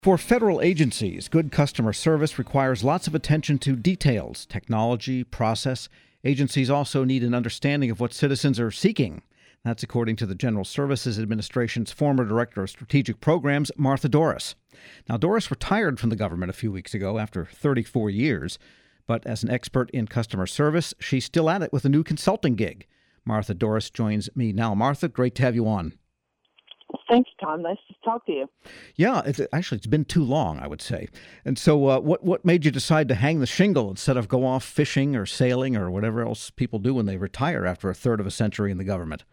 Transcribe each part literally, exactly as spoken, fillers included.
For federal agencies, good customer service requires lots of attention to details, technology, process. Agencies also need an understanding of what citizens are seeking. That's according to the General Services Administration's former Director of Strategic Programs, Martha Doris. Now, Doris retired from the government a few weeks ago after thirty-four years, but as an expert in customer service, she's still at it with a new consulting gig. Martha Doris joins me now. Martha, great to have you on. Thanks, Tom. Nice to talk to you. Yeah, it's, actually, it's been too long, I would say. And so uh, what, what made you decide to hang the shingle instead of go off fishing or sailing or whatever else people do when they retire after a third of a century in the government?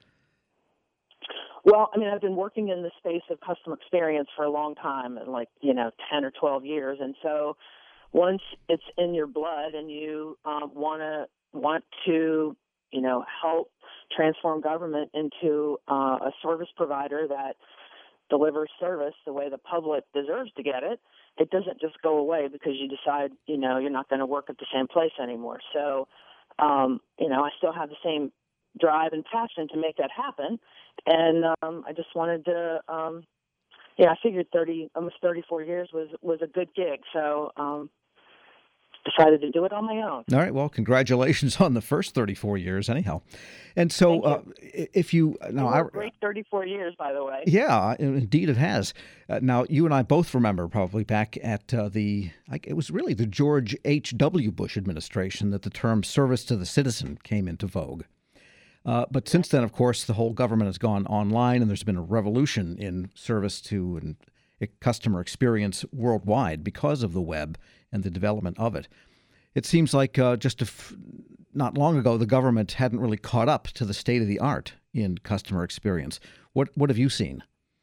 Well, I mean, I've been working in the space of customer experience for a long time, like, you know, ten or twelve years. And so once it's in your blood and you um, wanna, want to, you know, help transform government into uh, a service provider that delivers service the way the public deserves to get it, it doesn't just go away because you decide, you know, you're not going to work at the same place anymore. So, um, you know, I still have the same drive and passion to make that happen. And um, I just wanted to, um, yeah, I figured thirty, almost thirty-four years was, was a good gig. So, um, decided to do it on my own. All right. Well, congratulations on the first thirty-four years, anyhow. And so, uh, if you now, I, great thirty-four years, by the way. Yeah, indeed, it has. Uh, now, you and I both remember probably back at uh, the like it was really the George H W. Bush administration that the term "service to the citizen" came into vogue. Uh, but since then, of course, the whole government has gone online, and there's been a revolution in service to and customer experience worldwide because of the web and the development of it. It seems like uh, just a f- not long ago, the government hadn't really caught up to the state of the art in customer experience. What what have you seen?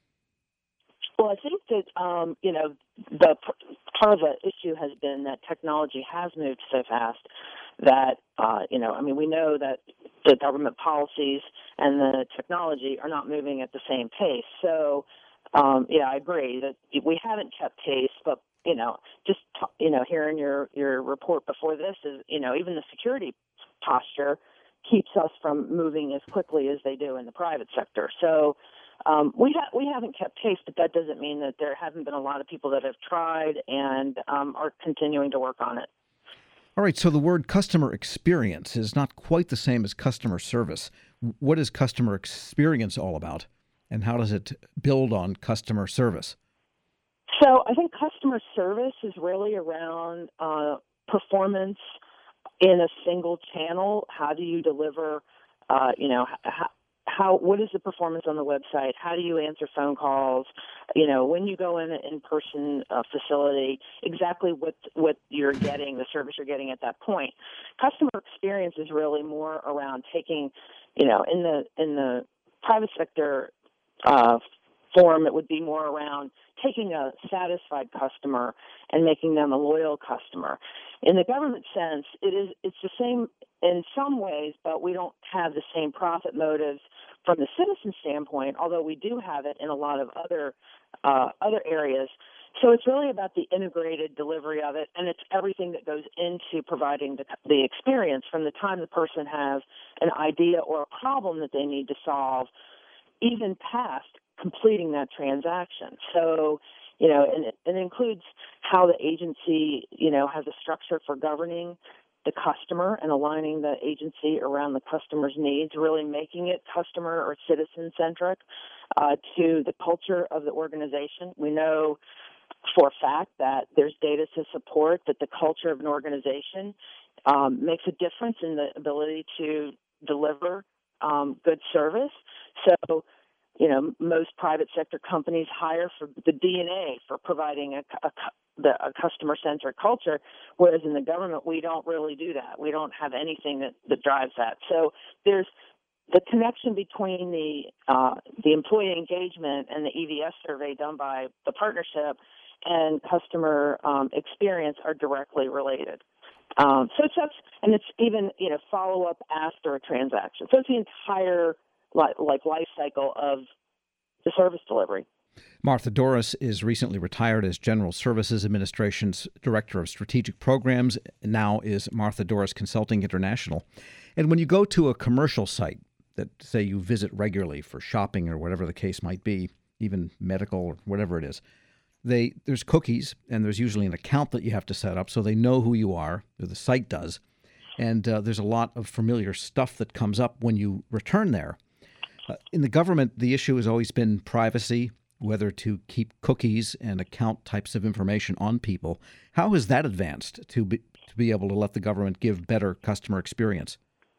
Well, I think that, um, you know, the part of the issue has been that technology has moved so fast that, uh, you know, I mean, we know that the government policies and the technology are not moving at the same pace. So, um, yeah, I agree that we haven't kept pace, but, you know, just, you know, hearing your, your report before this is, you know, even the security posture keeps us from moving as quickly as they do in the private sector. So um, we ha- we haven't kept pace, but that doesn't mean that there haven't been a lot of people that have tried and um, are continuing to work on it. All right, so the word customer experience is not quite the same as customer service. What is customer experience all about, and how does it build on customer service? So I think customer service is really around uh, performance in a single channel. How do you deliver, uh, you know, how, how, what is the performance on the website? How do you answer phone calls? You know, when you go in an in-person uh, facility, exactly what, what you're getting, the service you're getting at that point. Customer experience is really more around taking, you know, in the, in the private sector uh, form, it would be more around taking a satisfied customer and making them a loyal customer. In the government sense, it is it's the same in some ways, but we don't have the same profit motives from the citizen standpoint, although we do have it in a lot of other uh, other areas. So it's really about the integrated delivery of it, and it's everything that goes into providing the, the experience from the time the person has an idea or a problem that they need to solve, even past completing that transaction. So, you know, and it, it includes how the agency, you know, has a structure for governing the customer and aligning the agency around the customer's needs, really making it customer or citizen-centric uh, to the culture of the organization. We know for a fact that there's data to support that the culture of an organization um, makes a difference in the ability to deliver um, good service. So, you know, most private sector companies hire for the D N A for providing a, a, the, a customer-centric culture, whereas in the government, we don't really do that. We don't have anything that, that drives that. So there's the connection between the uh, the employee engagement and the E V S survey done by the partnership and customer um, experience are directly related. Um, so it's that's, and it's even, you know, follow-up after a transaction. So it's the entire like, like life cycle of the service delivery. Martha Doris is recently retired as General Services Administration's Director of Strategic Programs, now is Martha Doris Consulting International. And when you go to a commercial site that, say, you visit regularly for shopping or whatever the case might be, even medical or whatever it is, they there's cookies, and there's usually an account that you have to set up so they know who you are, or the site does. And uh, there's a lot of familiar stuff that comes up when you return there. Uh, in the government, the issue has always been privacy, whether to keep cookies and account types of information on people. How has that advanced to be, to be able to let the government give better customer experience?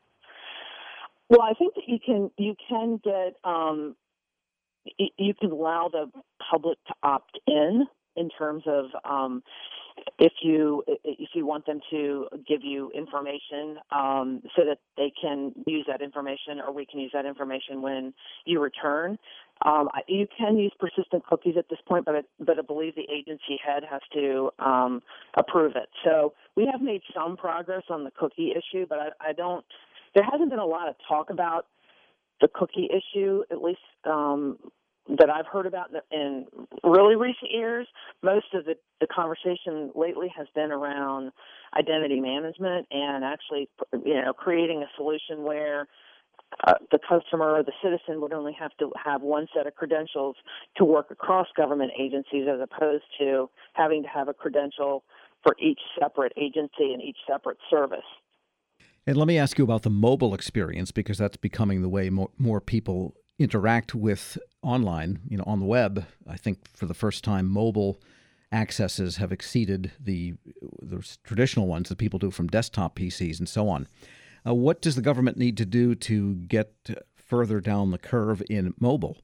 Well, I think that you can you can get um, you can allow the public to opt in in terms of um, if you if you want them to give you information um, so that they can use that information, or we can use that information when you return. Um, you can use persistent cookies at this point, but I, but I believe the agency head has to um, approve it. So we have made some progress on the cookie issue, but I, I don't. There hasn't been a lot of talk about the cookie issue, at least um, that I've heard about in really recent years. Most of the, the conversation lately has been around identity management and actually, you know, creating a solution where uh, the customer or the citizen would only have to have one set of credentials to work across government agencies, as opposed to having to have a credential for each separate agency and each separate service. And let me ask you about the mobile experience, because that's becoming the way more, more people interact with online, you know, on the web. I think for the first time, mobile accesses have exceeded the, the traditional ones that people do from desktop P Cs and so on. Uh, what does the government need to do to get further down the curve in mobile?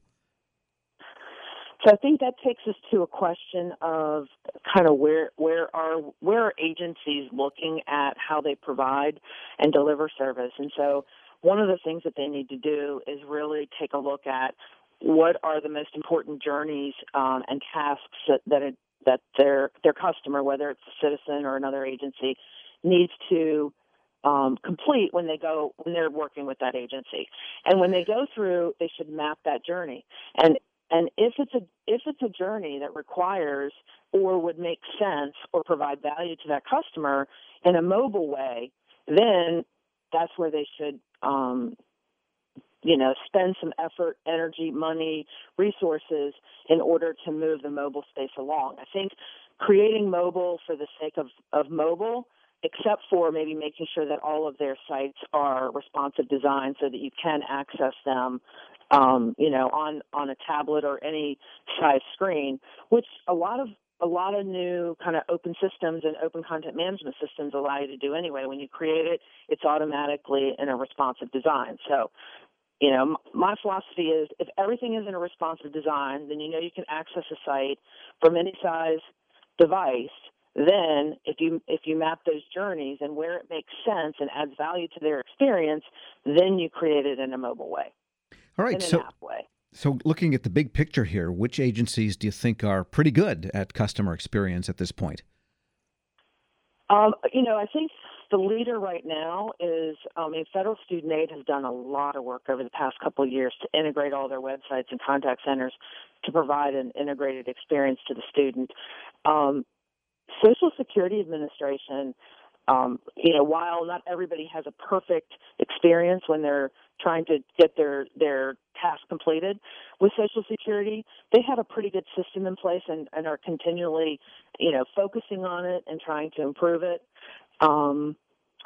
So I think that takes us to a question of kind of where where are where are agencies looking at how they provide and deliver service. And so one of the things that they need to do is really take a look at what are the most important journeys um, and tasks that that, it, that their their customer, whether it's a citizen or another agency, needs to um, complete when they go when they're working with that agency. And when they go through, they should map that journey. And And if it's a if it's a journey that requires or would make sense or provide value to that customer in a mobile way, then that's where they should, um, you know, spend some effort, energy, money, resources in order to move the mobile space along. I think creating mobile for the sake of, of mobile, except for maybe making sure that all of their sites are responsive design so that you can access them, um, you know, on, on a tablet or any size screen, which a lot of a lot of new kind of open systems and open content management systems allow you to do anyway. When you create it, it's automatically in a responsive design. So, you know, my philosophy is if everything is in a responsive design, then you know you can access a site from any size device. Then if you if you map those journeys and where it makes sense and adds value to their experience, then you create it in a mobile way. All right, in an so app way. so looking at the big picture here, which agencies do you think are pretty good at customer experience at this point? Um, you know, I think the leader right now is, I mean, Federal Student Aid has done a lot of work over the past couple of years to integrate all their websites and contact centers to provide an integrated experience to the student. Um, Social Security Administration, um, you know, while not everybody has a perfect experience when they're trying to get their, their task completed with Social Security, they have a pretty good system in place and, and are continually, you know, focusing on it and trying to improve it. Um,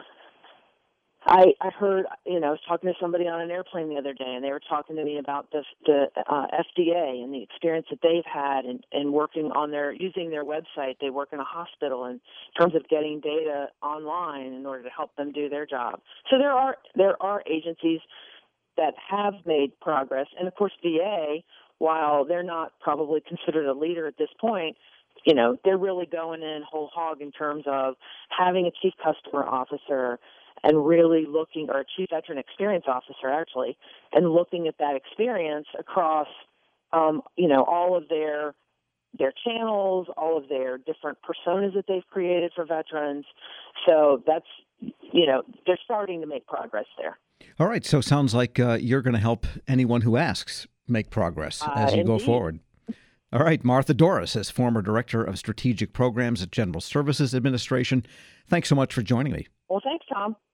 I, I heard, you know, I was talking to somebody on an airplane the other day, and they were talking to me about the, the uh, F D A and the experience that they've had in, in working on their, using their website. They work in a hospital in terms of getting data online in order to help them do their job. So there are there are agencies that have made progress, and of course V A, while they're not probably considered a leader at this point, you know, they're really going in whole hog in terms of having a chief customer officer and really looking, or a chief veteran experience officer actually, and looking at that experience across, um, you know, all of their their channels, all of their different personas that they've created for veterans. So that's, you know, they're starting to make progress there. All right. So sounds like uh, you're going to help anyone who asks make progress Uh, as you indeed. go forward. All right. Martha Doris, as former Director of Strategic Programs at General Services Administration, thanks so much for joining me. Well, thanks, Tom.